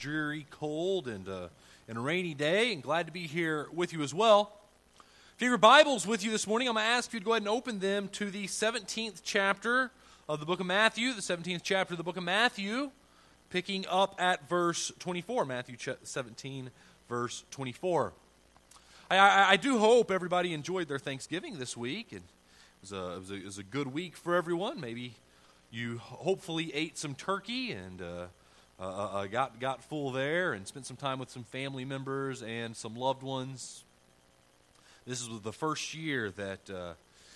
dreary, cold, and a rainy day, and glad to be here with you as well. If you have your Bibles with you this morning, I'm going to ask you to go ahead and open them to the 17th chapter of the book of Matthew, picking up at verse 24, Matthew 17, verse 24. I do hope everybody enjoyed their Thanksgiving this week. It was a good week for everyone. Maybe you hopefully ate some turkey and got full there and spent some time with some family members and some loved ones. This was the first year that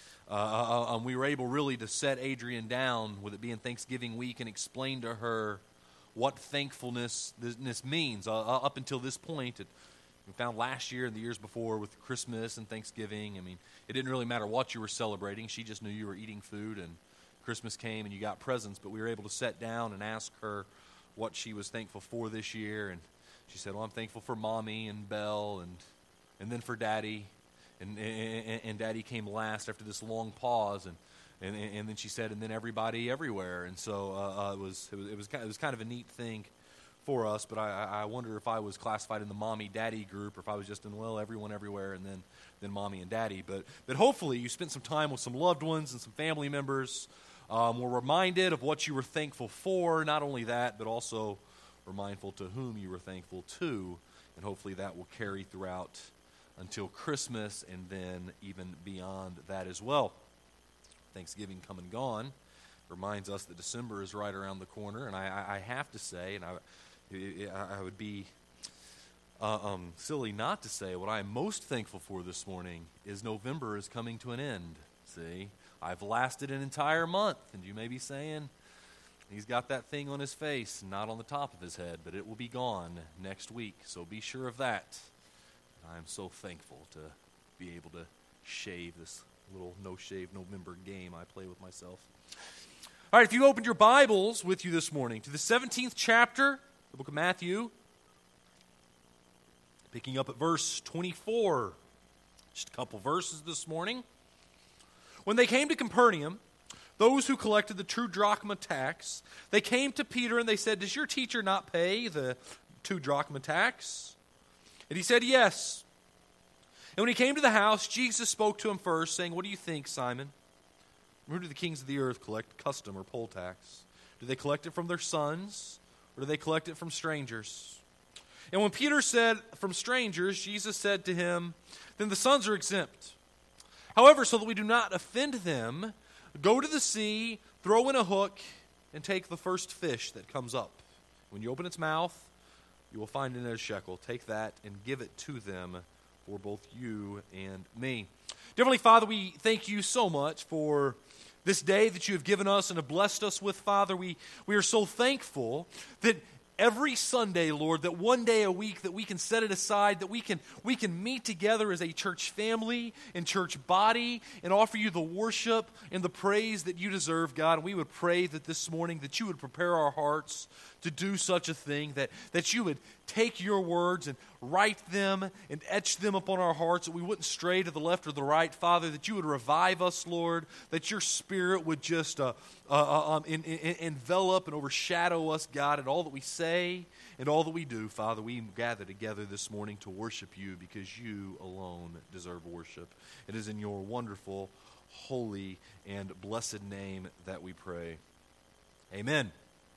we were able really to set Adrienne down with it being Thanksgiving week and explain to her what thankfulness means. Up until this point, we found last year and the years before with Christmas and Thanksgiving, I mean, it didn't really matter what you were celebrating. She just knew you were eating food, and Christmas came and you got presents. But we were able to sit down and ask her what she was thankful for this year. And she said, well, I'm thankful for Mommy and Belle and then for Daddy. And Daddy came last after this long pause. And then she said, and then everybody everywhere. And so it was kind of a neat thing for us, but I wonder if I was classified in the mommy-daddy group or if I was just in, well, everyone everywhere and then mommy and daddy. But hopefully you spent some time with some loved ones and some family members, were reminded of what you were thankful for, not only that, but also were mindful to whom you were thankful to, and hopefully that will carry throughout until Christmas and then even beyond that as well. Thanksgiving come and gone reminds us that December is right around the corner, and I have to say, and I would be silly not to say what I am most thankful for this morning is November is coming to an end. See, I've lasted an entire month, and you may be saying, he's got that thing on his face, not on the top of his head, but it will be gone next week, so be sure of that. I'm so thankful to be able to shave this little no-shave November game I play with myself. All right, if you opened your Bibles with you this morning to the 17th chapter, the book of Matthew, picking up at verse 24, just a couple verses this morning. When they came to Capernaum, those who collected the true drachma tax, they came to Peter and they said, does your teacher not pay the 2 drachma tax? And he said, yes. And when he came to the house, Jesus spoke to him first, saying, what do you think, Simon? Who do the kings of the earth collect custom or poll tax? Do they collect it from their sons, or do they collect it from strangers? And when Peter said, from strangers, Jesus said to him, then the sons are exempt. However, so that we do not offend them, go to the sea, throw in a hook, and take the first fish that comes up. When you open its mouth, you will find in it a shekel. Take that and give it to them for both you and me. Dear Heavenly Father, we thank you so much for this day that you have given us and have blessed us with, Father. We are so thankful that every Sunday, Lord, that one day a week that we can set it aside, that we can meet together as a church family and church body and offer you the worship and the praise that you deserve, God. And we would pray that this morning that you would prepare our hearts to do such a thing, that you would take your words and write them and etch them upon our hearts, that we wouldn't stray to the left or the right, Father, that you would revive us, Lord, that your Spirit would just envelop and overshadow us, God, in all that we say and all that we do. Father, we gather together this morning to worship you because you alone deserve worship. It is in your wonderful, holy, and blessed name that we pray. Amen.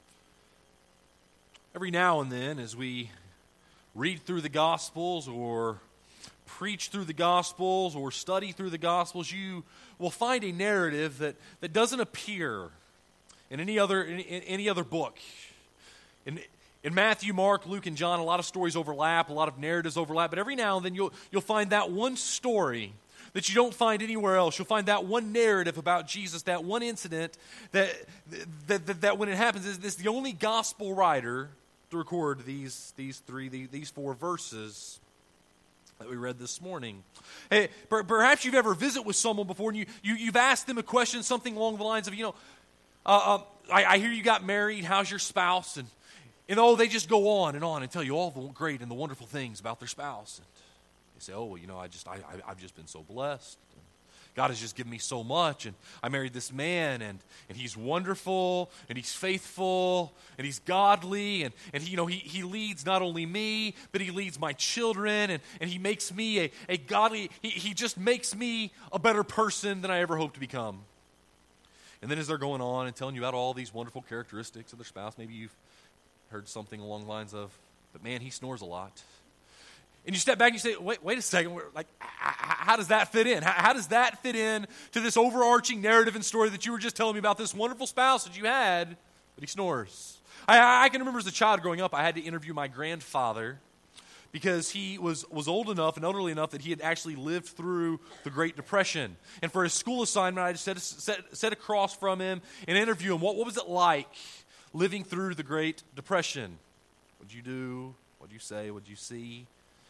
Every now and then, as we read through the Gospels or preach through the Gospels or study through the Gospels, you will find a narrative that doesn't appear in any other book. In Matthew, Mark, Luke, and John, a lot of stories overlap, a lot of narratives overlap, but every now and then you'll find that one story that you don't find anywhere else. You'll find that one narrative about Jesus, that one incident that when it happens, is the only gospel writer to record these 4 verses that we read this morning. Hey, perhaps you've ever visited with someone before and you've asked them a question, something along the lines of, I hear you got married, how's your spouse? And they just go on and tell you all the great and the wonderful things about their spouse. And they say, I've just been so blessed. God has just given me so much, and I married this man, and he's wonderful, and he's faithful, and he's godly, and he leads not only me, but he leads my children, and he makes me a godly, he just makes me a better person than I ever hoped to become. And then as they're going on and telling you about all these wonderful characteristics of their spouse, maybe you've heard something along the lines of, but man, he snores a lot. And you step back and you say, wait a second, how does that fit in? How does that fit in to this overarching narrative and story that you were just telling me about this wonderful spouse that you had, but he snores? I can remember as a child growing up, I had to interview my grandfather because he was old enough and elderly enough that he had actually lived through the Great Depression. And for his school assignment, I just sat across from him and interview him. What was it like living through the Great Depression? What'd you do? What'd you say? What'd you see?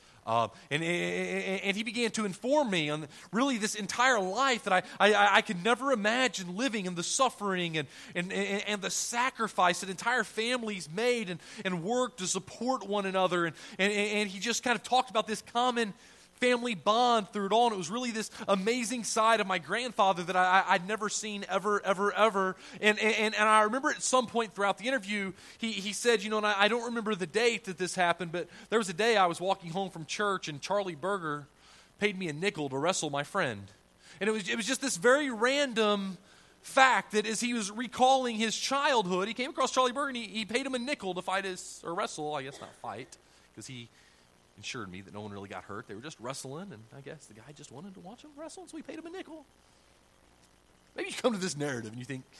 And he began to inform me on really this entire life that I could never imagine living, and the suffering and the sacrifice that entire families made and worked to support one another. And he just kind of talked about this common family bond through it all. And it was really this amazing side of my grandfather that I'd never seen ever. And I remember at some point throughout the interview, he said, and I don't remember the date that this happened, but there was a day I was walking home from church and Charlie Berger paid me a nickel to wrestle my friend. And it was just this very random fact that as he was recalling his childhood, he came across Charlie Berger and he paid him a nickel to wrestle, I guess not fight, because he ensured me that no one really got hurt. They were just wrestling, and I guess the guy just wanted to watch him wrestle, so we paid him a nickel. Maybe you come to this narrative and you think,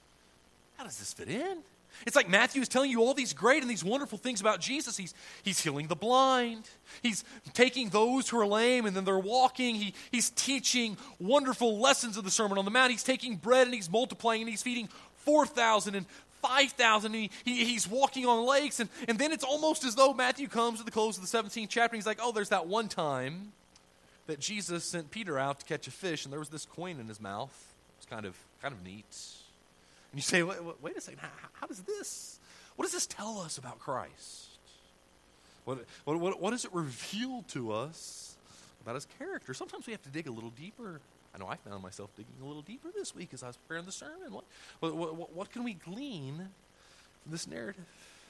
how does this fit in? It's like Matthew is telling you all these great and these wonderful things about Jesus. He's healing the blind. He's taking those who are lame and then they're walking. He's teaching wonderful lessons of the Sermon on the Mount. He's taking bread and he's multiplying and he's feeding 4,000 and 5,000, and he's walking on lakes, and then it's almost as though Matthew comes to the close of the 17th chapter, and he's like, there's that one time that Jesus sent Peter out to catch a fish, and there was this coin in his mouth. It was kind of neat. And you say, wait a second, how does this, what does this tell us about Christ? What does it reveal to us about his character? Sometimes we have to dig a little deeper. I know I found myself digging a little deeper this week as I was preparing the sermon. What can we glean from this narrative?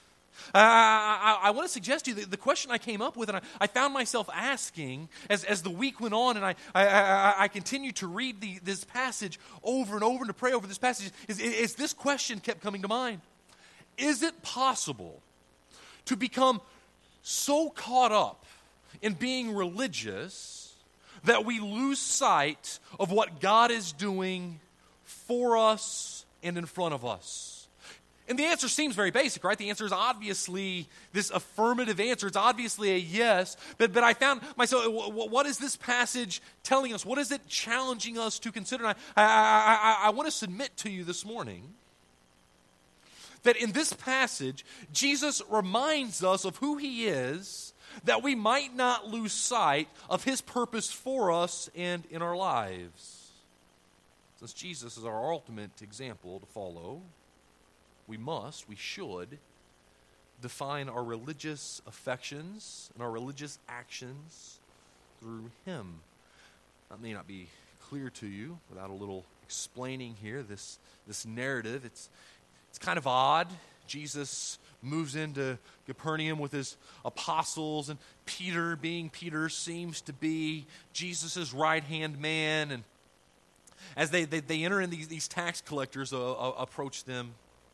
I want to suggest to you that the question I came up with and I found myself asking as the week went on, and I continued to read this passage over and over and to pray over this passage, is this question kept coming to mind. Is it possible to become so caught up in being religious that we lose sight of what God is doing for us and in front of us? And the answer seems very basic, right? The answer is obviously this affirmative answer. It's obviously a yes. But I found myself, what is this passage telling us? What is it challenging us to consider? And I want to submit to you this morning that in this passage, Jesus reminds us of who he is, that we might not lose sight of his purpose for us and in our lives. Since Jesus is our ultimate example to follow, we should define our religious affections and our religious actions through him. That may not be clear to you without a little explaining here. This narrative, it's kind of odd. Jesus moves into Capernaum with his apostles, and Peter, being Peter, seems to be Jesus' right-hand man. And as they enter in, these tax collectors approach them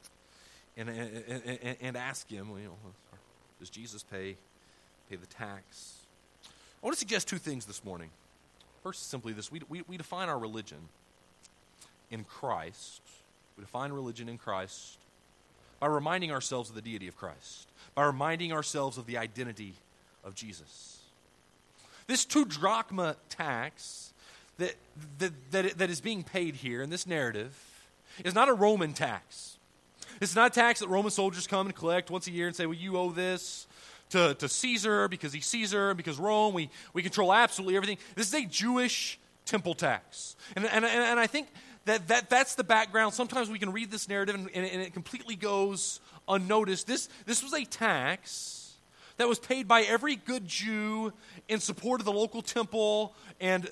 and ask him, does Jesus pay the tax? I want to suggest two things this morning. First is simply this. We define our religion in Christ. We define religion in Christ by reminding ourselves of the deity of Christ, by reminding ourselves of the identity of Jesus. This 2 drachma tax that is being paid here in this narrative is not a Roman tax. It's not a tax that Roman soldiers come and collect once a year and say, well, you owe this to Caesar because he's Caesar, because Rome, we control absolutely everything. This is a Jewish temple tax. And I think that's the background. Sometimes we can read this narrative and it completely goes unnoticed. This was a tax that was paid by every good Jew in support of the local temple and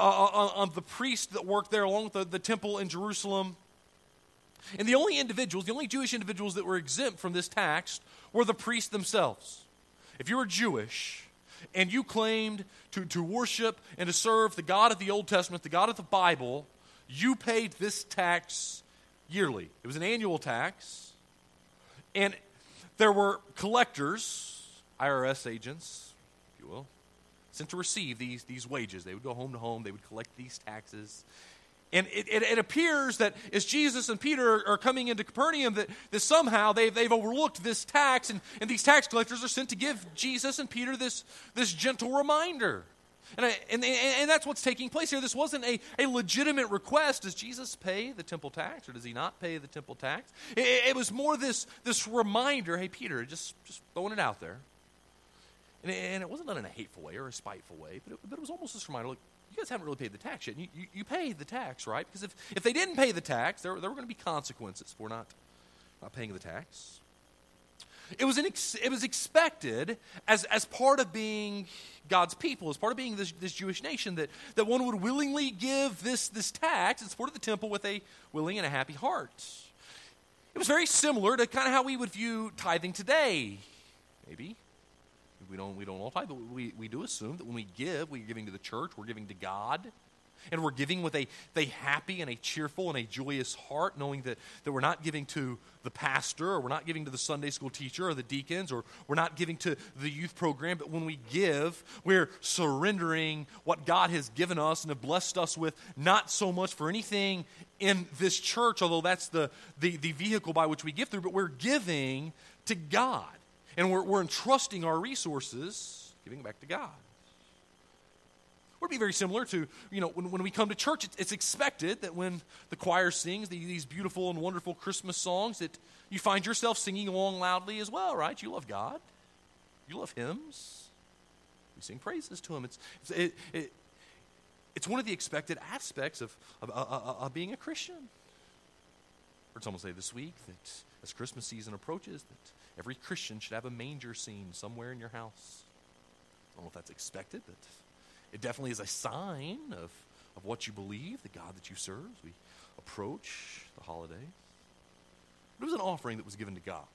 of the priests that worked there along with the temple in Jerusalem. And the only Jewish individuals that were exempt from this tax were the priests themselves. If you were Jewish and you claimed to worship and to serve the God of the Old Testament, the God of the Bible, you paid this tax yearly. It was an annual tax. And there were collectors, IRS agents, if you will, sent to receive these wages. They would go home to home. They would collect these taxes. And it appears that as Jesus and Peter are coming into Capernaum, that somehow they've overlooked this tax, and these tax collectors are sent to give Jesus and Peter this gentle reminder. And that's what's taking place here. This wasn't a legitimate request. Does Jesus pay the temple tax, or does he not pay the temple tax? It was more this reminder, hey, Peter, just throwing it out there. And it wasn't done in a hateful way or a spiteful way, but it was almost this reminder, look, you guys haven't really paid the tax yet. You paid the tax, right? Because if they didn't pay the tax, there were going to be consequences for not paying the tax. It was expected as part of being God's people, as part of being this Jewish nation, that one would willingly give this tax in support of the temple with a willing and a happy heart. It was very similar to kind of how we would view tithing today, maybe. We don't all tithe, but we do assume that when we give, we're giving to the church, we're giving to God, and we're giving with a happy and a cheerful and a joyous heart, knowing that we're not giving to the pastor, or we're not giving to the Sunday school teacher or the deacons, or we're not giving to the youth program, but when we give, we're surrendering what God has given us and have blessed us with, not so much for anything in this church, although that's the vehicle by which we give through, but we're giving to God. And we're entrusting our resources, giving back to God. It would be very similar to, when we come to church, it's expected that when the choir sings these beautiful and wonderful Christmas songs, that you find yourself singing along loudly as well, right? You love God. You love hymns. We sing praises to him. It's one of the expected aspects of being a Christian. I heard someone say this week that as Christmas season approaches, that every Christian should have a manger scene somewhere in your house. I don't know if that's expected, but it definitely is a sign of what you believe, the God that you serve. We approach the holiday. It was an offering that was given to God.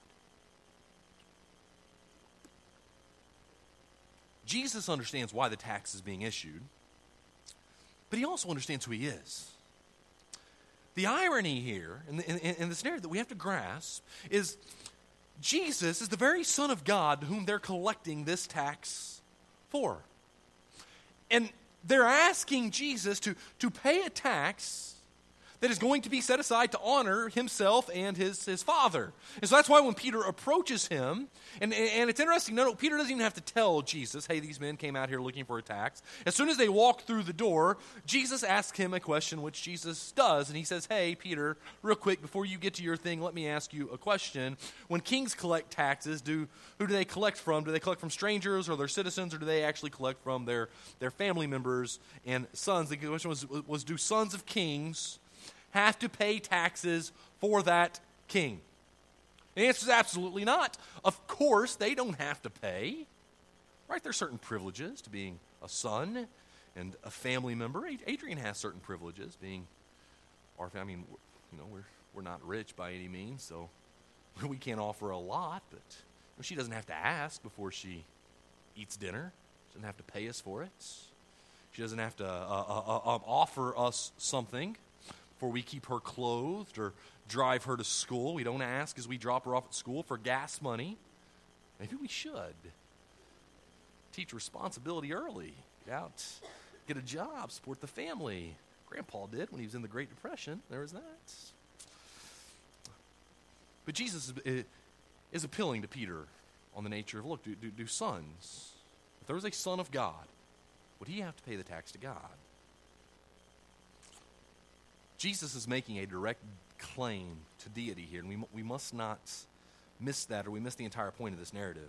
Jesus understands why the tax is being issued, but he also understands who he is. The irony here, in this narrative that we have to grasp, is Jesus is the very Son of God whom they're collecting this tax for. And they're asking Jesus to pay a tax that is going to be set aside to honor himself and his Father. And so that's why when Peter approaches him, and it's interesting, no, Peter doesn't even have to tell Jesus, hey, these men came out here looking for a tax. As soon as they walk through the door, Jesus asks him a question, which Jesus does, and he says, hey, Peter, real quick, before you get to your thing, let me ask you a question. When kings collect taxes, who do they collect from? Do they collect from strangers or their citizens, or do they actually collect from their family members and sons? The question was do sons of kings have to pay taxes for that king? And the answer is absolutely not. Of course, they don't have to pay. Right? There's certain privileges to being a son and a family member. Adrian has certain privileges being our family. I mean, we're not rich by any means, so we can't offer a lot, but she doesn't have to ask before she eats dinner. She doesn't have to pay us for it. She doesn't have to offer us something before we keep her clothed or drive her to school. We don't ask as we drop her off at school for gas money. Maybe we should. Teach responsibility early. Get out, get a job, support the family. Grandpa did when he was in the Great Depression. There was that. But Jesus is appealing to Peter on the nature of, look, do sons, if there was a son of God, would he have to pay the tax to God? Jesus is making a direct claim to deity here, and we must not miss that, or we miss the entire point of this narrative.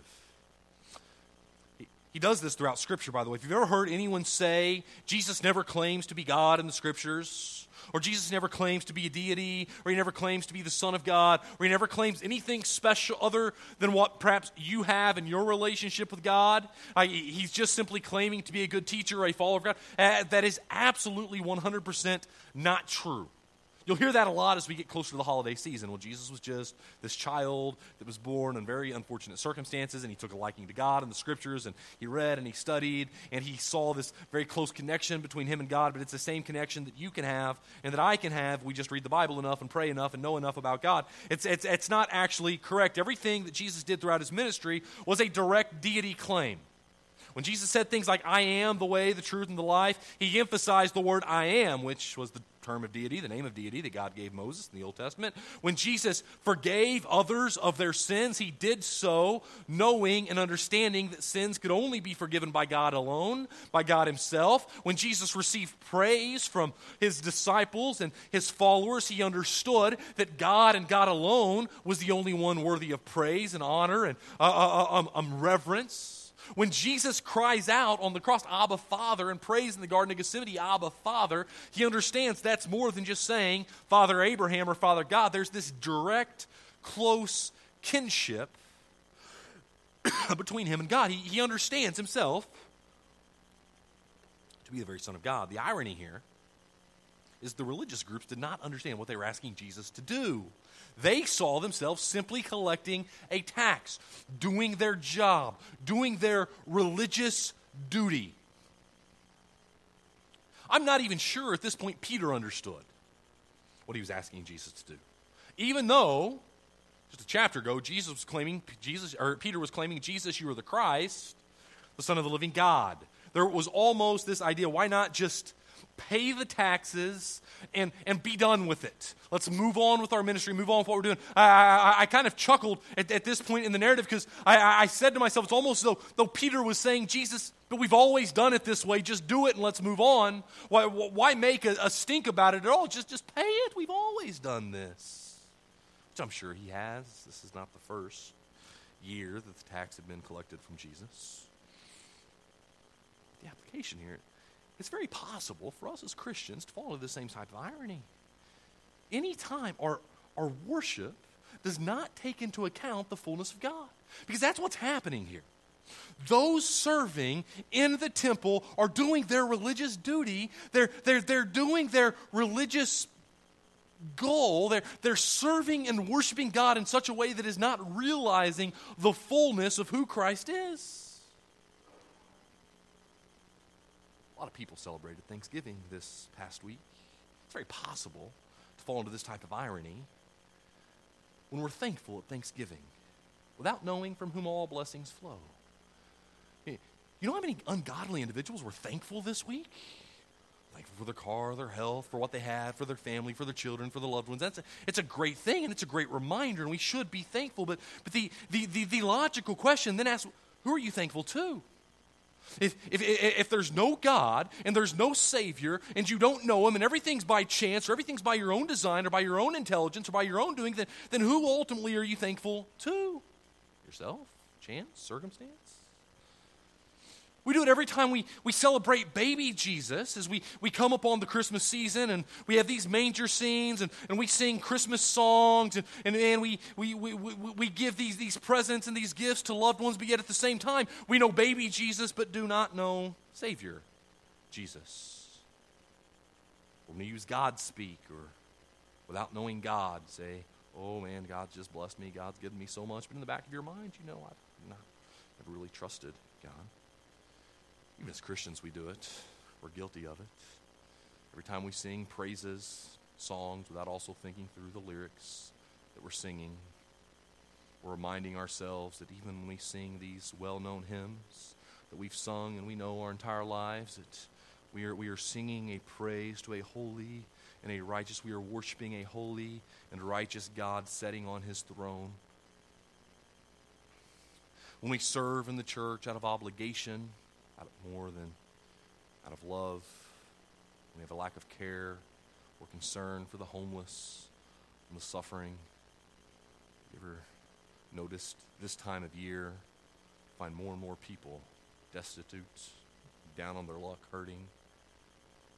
He does this throughout Scripture, by the way. If you've ever heard anyone say Jesus never claims to be God in the Scriptures, or Jesus never claims to be a deity, or he never claims to be the Son of God, or he never claims anything special other than what perhaps you have in your relationship with God. He's just simply claiming to be a good teacher or a follower of God. That is absolutely 100% not true. You'll hear that a lot as we get closer to the holiday season. Well, Jesus was just this child that was born in very unfortunate circumstances, and he took a liking to God and the Scriptures, and he read and he studied, and he saw this very close connection between him and God, but it's the same connection that you can have and that I can have. We just read the Bible enough and pray enough and know enough about God. It's not actually correct. Everything that Jesus did throughout his ministry was a direct deity claim. When Jesus said things like, I am the way, the truth, and the life, he emphasized the word I am, which was the term of deity, the name of deity that God gave Moses in the Old Testament. When Jesus forgave others of their sins, he did so knowing and understanding that sins could only be forgiven by God alone, by God himself. When Jesus received praise from his disciples and his followers, he understood that God and God alone was the only one worthy of praise and honor and reverence. When Jesus cries out on the cross, Abba, Father, and prays in the Garden of Gethsemane, Abba, Father, he understands that's more than just saying Father Abraham or Father God. There's this direct, close kinship between him and God. He understands himself to be the very Son of God. The irony here is the religious groups did not understand what they were asking Jesus to do. They saw themselves simply collecting a tax, doing their job, doing their religious duty. I'm not even sure at this point Peter understood what he was asking Jesus to do. Even though, just a chapter ago, Peter was claiming, Jesus, you are the Christ, the Son of the living God. There was almost this idea, why not just pay the taxes and be done with it? Let's move on with our ministry, move on with what we're doing. I kind of chuckled at this point in the narrative because I said to myself, it's almost as though Peter was saying, Jesus, but we've always done it this way. Just do it and let's move on. Why make a stink about it at all? Just pay it. We've always done this. Which I'm sure he has. This is not the first year that the tax had been collected from Jesus. The application here, it's very possible for us as Christians to fall into the same type of irony. Anytime our worship does not take into account the fullness of God. Because that's what's happening here. Those serving in the temple are doing their religious duty. They're doing their religious goal. They're serving and worshiping God in such a way that is not realizing the fullness of who Christ is. A lot of people celebrated Thanksgiving this past week. It's very possible to fall into this type of irony when we're thankful at Thanksgiving without knowing from whom all blessings flow. You know how many ungodly individuals were thankful this week? Thankful for their car, their health, for what they have, for their family, for their children, for their loved ones. It's a great thing, and it's a great reminder, and we should be thankful. But the logical question then asks, who are you thankful to? If there's no God and there's no Savior and you don't know Him and everything's by chance or everything's by your own design or by your own intelligence or by your own doing, then who ultimately are you thankful to? Yourself? Chance? Circumstance? We do it every time we celebrate baby Jesus as we come upon the Christmas season and we have these manger scenes and we sing Christmas songs and we give these presents and these gifts to loved ones, but yet at the same time we know baby Jesus but do not know Savior Jesus. When we use God speak or without knowing God, say, oh man, God's just blessed me, God's given me so much, but in the back of your mind, you know, I've never really trusted God. Even as Christians, we do it. We're guilty of it. Every time we sing praises, songs, without also thinking through the lyrics that we're singing, we're reminding ourselves that even when we sing these well-known hymns that we've sung and we know our entire lives, that we are singing a praise to a holy and a righteous, we are worshiping a holy and righteous God sitting on his throne. When we serve in the church out of obligation, more than out of love, we have a lack of care or concern for the homeless and the suffering. You ever noticed this time of year, find more and more people destitute, down on their luck, hurting? It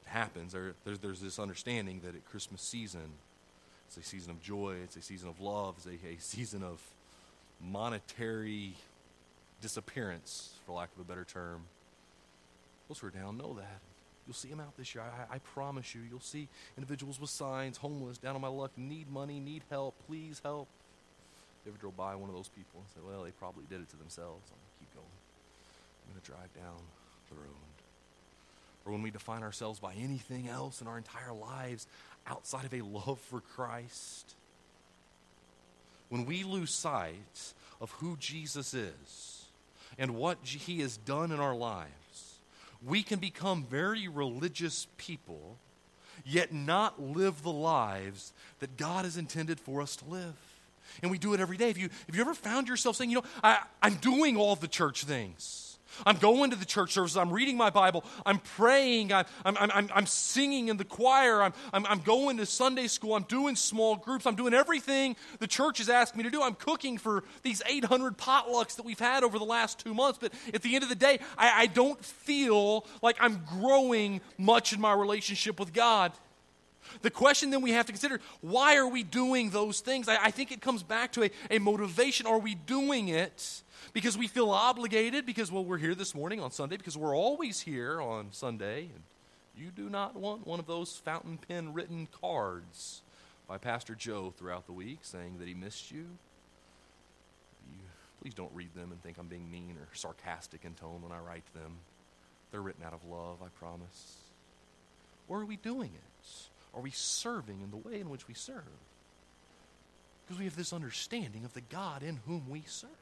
happens. There's this understanding that at Christmas season, it's a season of joy, it's a season of love, it's a season of monetary disappearance, for lack of a better term. Those who are down know that. You'll see them out this year. I promise you. You'll see individuals with signs, homeless, down on my luck, need money, need help, please help. You ever drove by one of those people and said, well, they probably did it to themselves. I'm going to keep going. I'm going to drive down the road. Or when we define ourselves by anything else in our entire lives outside of a love for Christ, when we lose sight of who Jesus is and what he has done in our lives, we can become very religious people, yet not live the lives that God has intended for us to live. And we do it every day. Have you ever found yourself saying, I'm doing all the church things. I'm going to the church services. I'm reading my Bible. I'm praying. I'm singing in the choir. I'm going to Sunday school. I'm doing small groups. I'm doing everything the church has asked me to do. I'm cooking for these 800 potlucks that we've had over the last 2 months. But at the end of the day, I don't feel like I'm growing much in my relationship with God. The question then we have to consider, why are we doing those things? I think it comes back to a motivation. Are we doing it because we feel obligated, because, we're here this morning on Sunday, because we're always here on Sunday, and you do not want one of those fountain pen written cards by Pastor Joe throughout the week saying that he missed you? Please don't read them and think I'm being mean or sarcastic in tone when I write them. They're written out of love, I promise. Or are we doing it? Are we serving in the way in which we serve? Because we have this understanding of the God in whom we serve.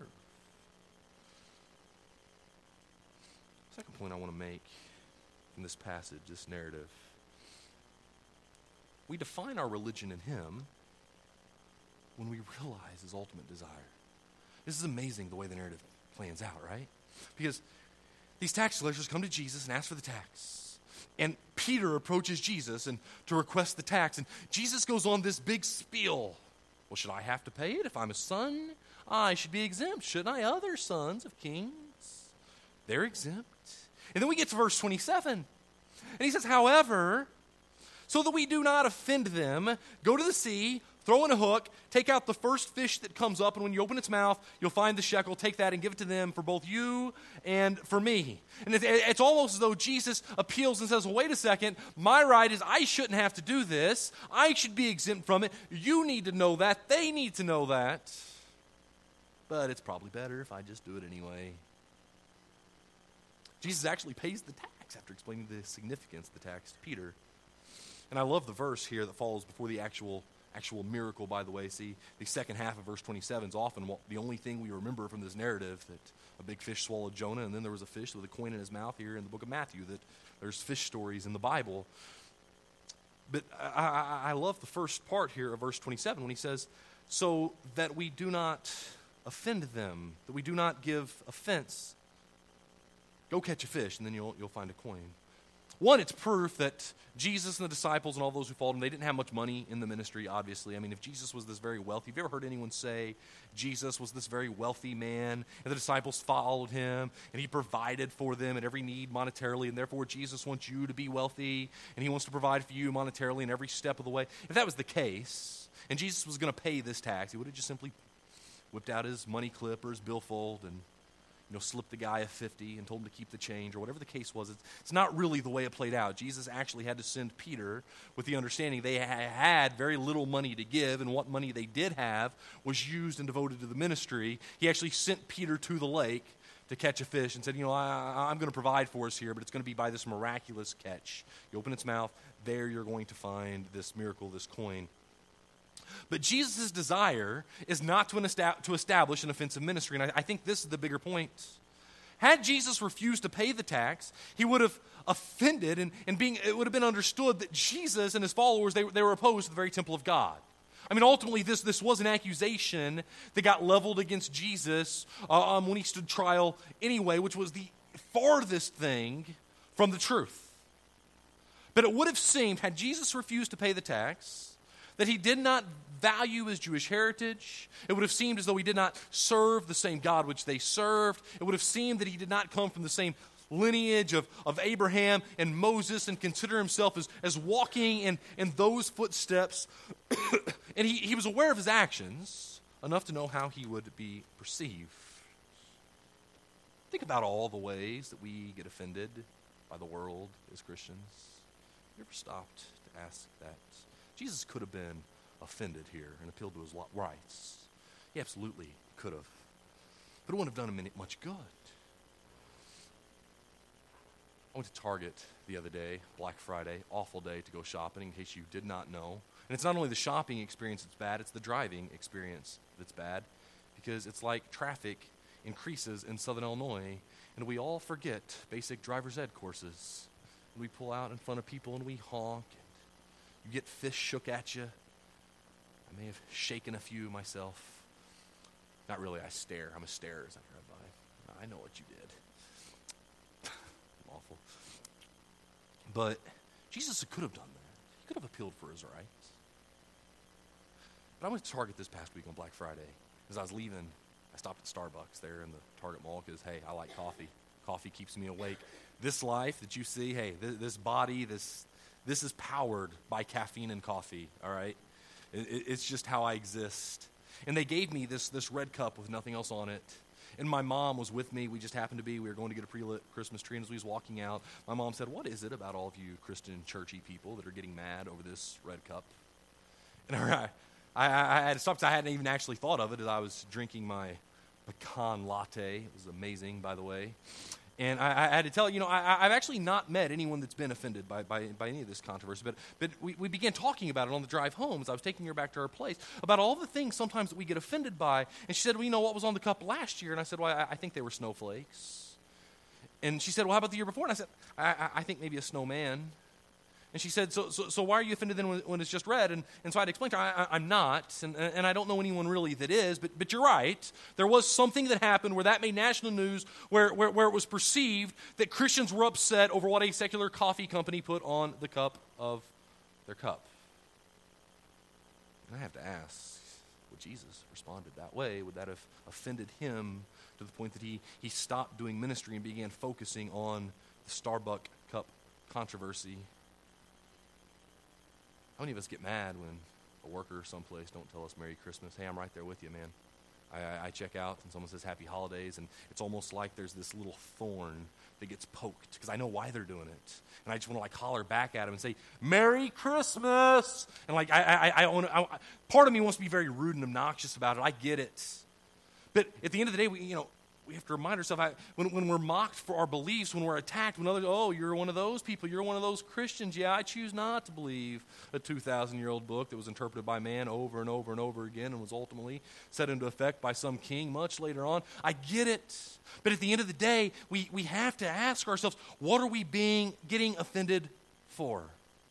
Second point I want to make in this passage, this narrative. We define our religion in him when we realize his ultimate desire. This is amazing the way the narrative plans out, right? Because these tax collectors come to Jesus and ask for the tax. And Peter approaches Jesus and to request the tax. And Jesus goes on this big spiel. Well, should I have to pay it? If I'm a son, I should be exempt. Shouldn't I? Other sons of kings, they're exempt. And then we get to verse 27. And he says, however, so that we do not offend them, go to the sea, throw in a hook, take out the first fish that comes up, and when you open its mouth, you'll find the shekel. Take that and give it to them for both you and for me. And it's almost as though Jesus appeals and says, well, wait a second, my right is I shouldn't have to do this. I should be exempt from it. You need to know that. They need to know that. But it's probably better if I just do it anyway. Jesus actually pays the tax after explaining the significance of the tax to Peter. And I love the verse here that follows before the actual miracle, by the way. See, the second half of verse 27 is often the only thing we remember from this narrative, that a big fish swallowed Jonah, and then there was a fish with a coin in his mouth here in the book of Matthew, that there's fish stories in the Bible. But I love the first part here of verse 27 when he says, so that we do not offend them, that we do not give offense. Go catch a fish, and then you'll find a coin. One, it's proof that Jesus and the disciples and all those who followed him, they didn't have much money in the ministry, obviously. I mean, if Jesus was this very wealthy, have you ever heard anyone say Jesus was this very wealthy man, and the disciples followed him, and he provided for them at every need monetarily, and therefore Jesus wants you to be wealthy, and he wants to provide for you monetarily in every step of the way? If that was the case, and Jesus was going to pay this tax, he would have just simply whipped out his money clip or his billfold and slipped the guy a 50 and told him to keep the change, or whatever the case was. It's not really the way it played out. Jesus actually had to send Peter with the understanding they had very little money to give, and what money they did have was used and devoted to the ministry. He actually sent Peter to the lake to catch a fish and said, I'm going to provide for us here, but it's going to be by this miraculous catch. You open its mouth, there you're going to find this miracle, this coin. But Jesus' desire is not to establish an offensive ministry, and I think this is the bigger point. Had Jesus refused to pay the tax, he would have offended, and it would have been understood that Jesus and his followers, they were opposed to the very temple of God. I mean, ultimately, this was an accusation that got leveled against Jesus when he stood trial anyway, which was the farthest thing from the truth. But it would have seemed, had Jesus refused to pay the tax, that he did not value his Jewish heritage. It would have seemed as though he did not serve the same God which they served. It would have seemed that he did not come from the same lineage of Abraham and Moses and consider himself as walking in those footsteps. And he was aware of his actions enough to know how he would be perceived. Think about all the ways that we get offended by the world as Christians. You ever stopped to ask that? Jesus could have been offended here and appealed to his rights. He absolutely could have. But it wouldn't have done him much good. I went to Target the other day, Black Friday, awful day to go shopping, in case you did not know. And it's not only the shopping experience that's bad, it's the driving experience that's bad, because it's like traffic increases in Southern Illinois, and we all forget basic driver's ed courses. And we pull out in front of people and we honk, and you get fists shook at you. I may have shaken a few myself. Not really, I stare. I'm a starer as I drive by. I know what you did. Awful. But Jesus could have done that. He could have appealed for his rights. But I went to Target this past week on Black Friday. As I was leaving, I stopped at Starbucks there in the Target mall because, hey, I like coffee. Coffee keeps me awake. This life that you see, hey, this body, this is powered by caffeine and coffee, all right? It's just how I exist. And they gave me this red cup with nothing else on it. And my mom was with me. We just happened to be. We were going to get a pre-lit Christmas tree. And as we was walking out, my mom said, "What is it about all of you Christian churchy people that are getting mad over this red cup?" And I had to stop because I hadn't even actually thought of it as I was drinking my pecan latte. It was amazing, by the way. And I had to tell you, I've actually not met anyone that's been offended by any of this controversy. But we began talking about it on the drive home as I was taking her back to her place, about all the things sometimes that we get offended by. And she said, "Well, you know what was on the cup last year?" And I said, "Well, I think they were snowflakes." And she said, "Well, how about the year before?" And I said, I think maybe a snowman. And she said, so why are you offended then when it's just red? And so I had to explain to her, I'm not, and I don't know anyone really that is, but you're right. There was something that happened where that made national news, where it was perceived that Christians were upset over what a secular coffee company put on the cup of their cup. And I have to ask, would Jesus responded that way? Would that have offended him to the point that he stopped doing ministry and began focusing on the Starbucks cup controversy? How many of us get mad when a worker someplace don't tell us Merry Christmas? Hey, I'm right there with you, man. I check out and someone says Happy Holidays, and it's almost like there's this little thorn that gets poked because I know why they're doing it. And I just want to holler back at them and say, Merry Christmas! And part of me wants to be very rude and obnoxious about it. I get it. But at the end of the day, we have to remind ourselves, when we're mocked for our beliefs, when we're attacked, when others, oh, you're one of those people, you're one of those Christians. Yeah, I choose not to believe a 2,000-year-old book that was interpreted by man over and over and over again and was ultimately set into effect by some king much later on. I get it. But at the end of the day, we have to ask ourselves, what are we getting offended for?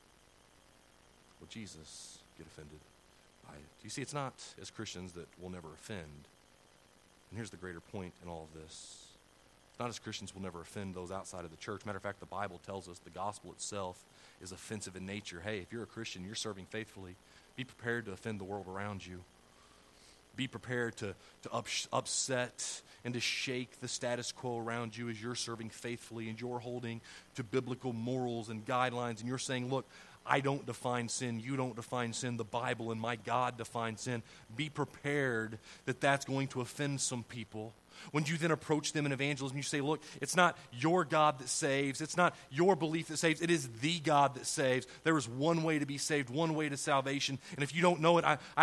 Will Jesus get offended by it? You see, it's not as Christians that we'll never offend. And here's the greater point in all of this. It's not as Christians will never offend those outside of the church. Matter of fact, the Bible tells us the gospel itself is offensive in nature. Hey, if you're a Christian, you're serving faithfully, be prepared to offend the world around you. Be prepared to upset and to shake the status quo around you as you're serving faithfully and you're holding to biblical morals and guidelines and you're saying, look, I don't define sin, you don't define sin, the Bible and my God define sin. Be prepared that that's going to offend some people. When you then approach them in evangelism, you say, look, it's not your God that saves, it's not your belief that saves, it is the God that saves. There is one way to be saved, one way to salvation, and if you don't know it,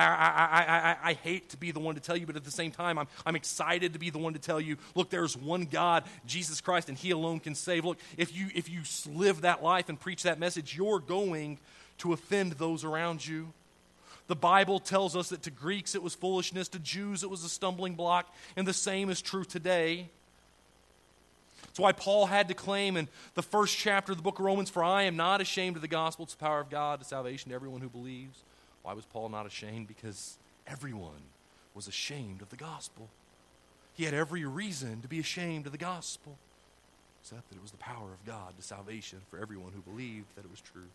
I hate to be the one to tell you, but at the same time, I'm excited to be the one to tell you, look, there's one God, Jesus Christ, and He alone can save. Look, if you live that life and preach that message, you're going to offend those around you. The Bible tells us that to Greeks it was foolishness, to Jews it was a stumbling block, and the same is true today. That's why Paul had to claim in the first chapter of the book of Romans, "For I am not ashamed of the gospel, it's the power of God to salvation to everyone who believes." Why was Paul not ashamed? Because everyone was ashamed of the gospel. He had every reason to be ashamed of the gospel, except that it was the power of God to salvation for everyone who believed that it was true.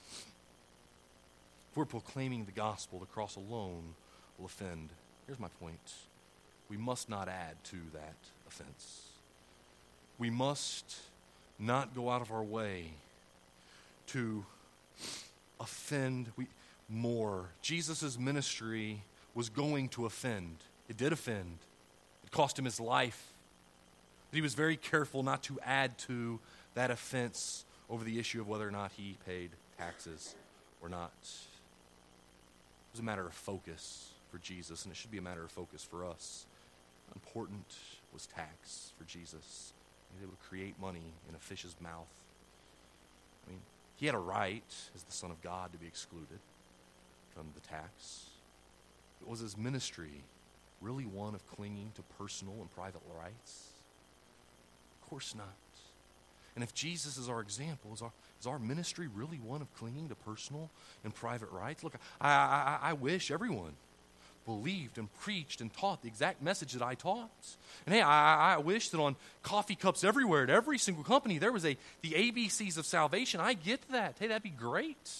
If we're proclaiming the gospel, the cross alone will offend. Here's my point. We must not add to that offense. We must not go out of our way to offend more. Jesus' ministry was going to offend. It did offend. It cost him his life. But he was very careful not to add to that offense over the issue of whether or not he paid taxes or not. It was a matter of focus for Jesus, and it should be a matter of focus for us. How important was tax for Jesus? He was able to create money in a fish's mouth. I mean, he had a right, as the Son of God, to be excluded from the tax. But was his ministry really one of clinging to personal and private rights? Of course not. And if Jesus is our example, is our ministry really one of clinging to personal and private rights? Look, I wish everyone believed and preached and taught the exact message that I taught. And hey, I wish that on coffee cups everywhere at every single company there was the ABCs of salvation. I get that. Hey, that'd be great.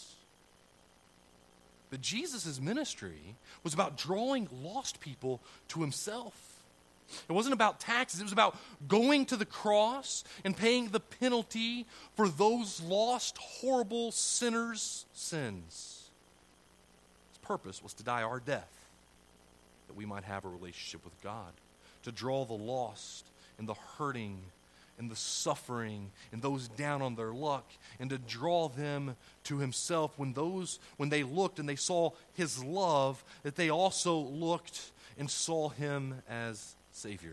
But Jesus' ministry was about drawing lost people to himself. It wasn't about taxes. It was about going to the cross and paying the penalty for those lost, horrible sinners' sins. His purpose was to die our death, that we might have a relationship with God, to draw the lost and the hurting and the suffering and those down on their luck, and to draw them to himself when they looked and they saw his love, that they also looked and saw him as Savior.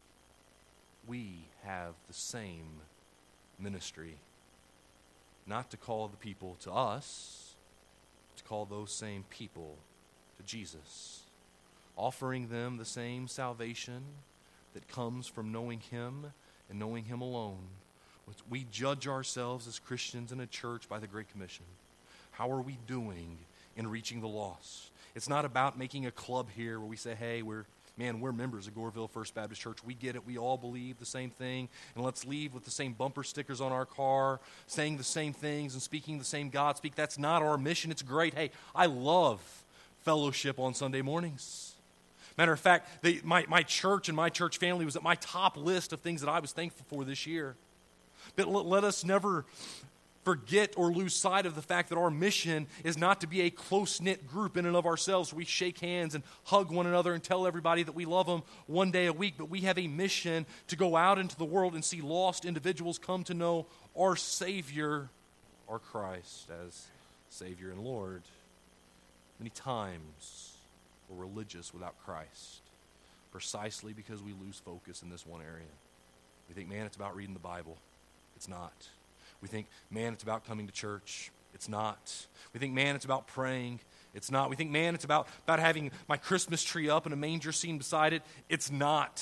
We have the same ministry, not to call the people to us, to call those same people to Jesus, offering them the same salvation that comes from knowing him and knowing him alone. We judge ourselves as Christians in a church by the Great Commission. How are we doing in reaching the lost? It's not about making a club here where we say, hey, we're members of Goreville First Baptist Church. We get it. We all believe the same thing. And let's leave with the same bumper stickers on our car, saying the same things and speaking the same God speak. That's not our mission. It's great. Hey, I love fellowship on Sunday mornings. Matter of fact, my church and my church family was at my top list of things that I was thankful for this year. But let us never forget or lose sight of the fact that our mission is not to be a close-knit group in and of ourselves. We shake hands and hug one another and tell everybody that we love them one day a week, but we have a mission to go out into the world and see lost individuals come to know our Savior, our Christ, as Savior and Lord. Many times we're religious without Christ, precisely because we lose focus in this one area. We think, man, it's about reading the Bible. It's not. We think, man, it's about coming to church. It's not. We think, man, it's about praying. It's not. We think, man, it's about having my Christmas tree up and a manger scene beside it. It's not.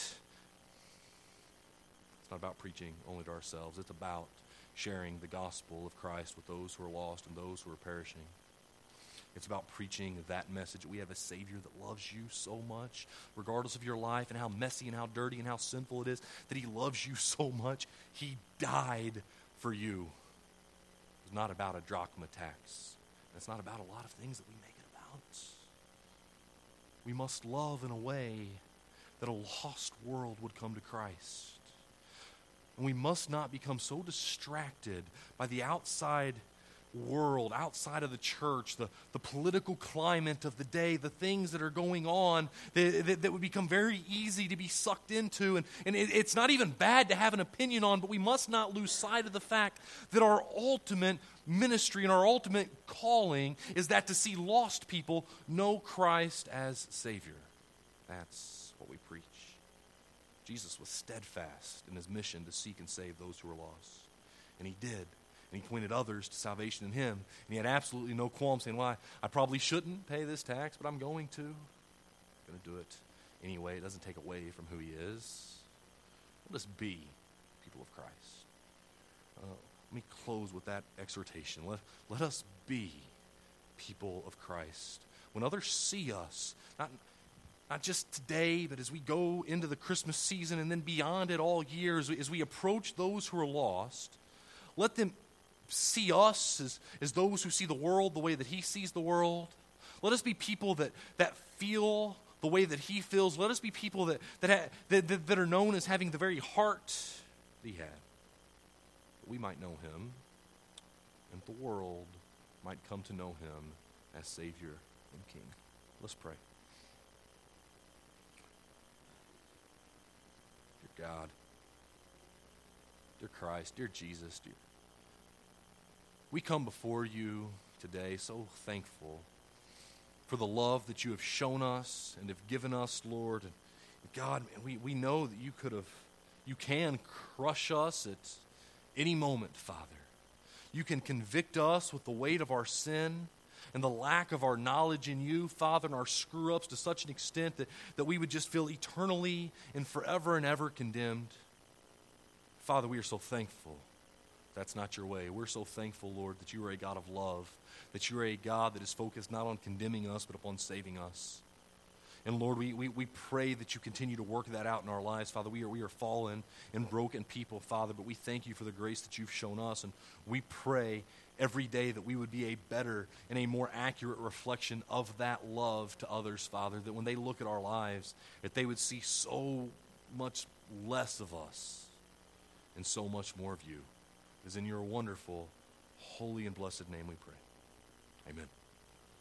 It's not about preaching only to ourselves. It's about sharing the gospel of Christ with those who are lost and those who are perishing. It's about preaching that message. We have a Savior that loves you so much, regardless of your life and how messy and how dirty and how sinful it is, that he loves you so much, he died for you. It's not about a drachma tax. It's not about a lot of things that we make it about. We must love in a way that a lost world would come to Christ. And we must not become so distracted by the outside world, outside of the church, the political climate of the day, the things that are going on that would become very easy to be sucked into. And it's not even bad to have an opinion on, but we must not lose sight of the fact that our ultimate ministry and our ultimate calling is that to see lost people know Christ as Savior. That's what we preach. Jesus was steadfast in his mission to seek and save those who are lost. And he did. And he pointed others to salvation in him. And he had absolutely no qualm saying, well, I probably shouldn't pay this tax, but I'm going to. I'm going to do it anyway. It doesn't take away from who he is. Let us be people of Christ. Let me close with that exhortation. Let us be people of Christ. When others see us, not just today, but as we go into the Christmas season and then beyond it all year, as we approach those who are lost, let them see us as those who see the world the way that he sees the world. Let us be people that feel the way that he feels. Let us be people that are known as having the very heart that he had. that we might know him, and the world might come to know him as Savior and King. Let's pray. Dear God, dear Christ, dear Jesus, we come before you today so thankful for the love that you have shown us and have given us, Lord. And God, we know that you can crush us at any moment, Father. You can convict us with the weight of our sin and the lack of our knowledge in you, Father, and our screw-ups to such an extent that we would just feel eternally and forever and ever condemned. Father, we are so thankful that's not your way. We're so thankful, Lord, that you are a God of love, that you are a God that is focused not on condemning us, but upon saving us. And Lord, we pray that you continue to work that out in our lives, Father. We are fallen and broken people, Father, but we thank you for the grace that you've shown us. And we pray every day that we would be a better and a more accurate reflection of that love to others, Father, that when they look at our lives, that they would see so much less of us and so much more of you. It is in your wonderful, holy, and blessed name we pray. Amen.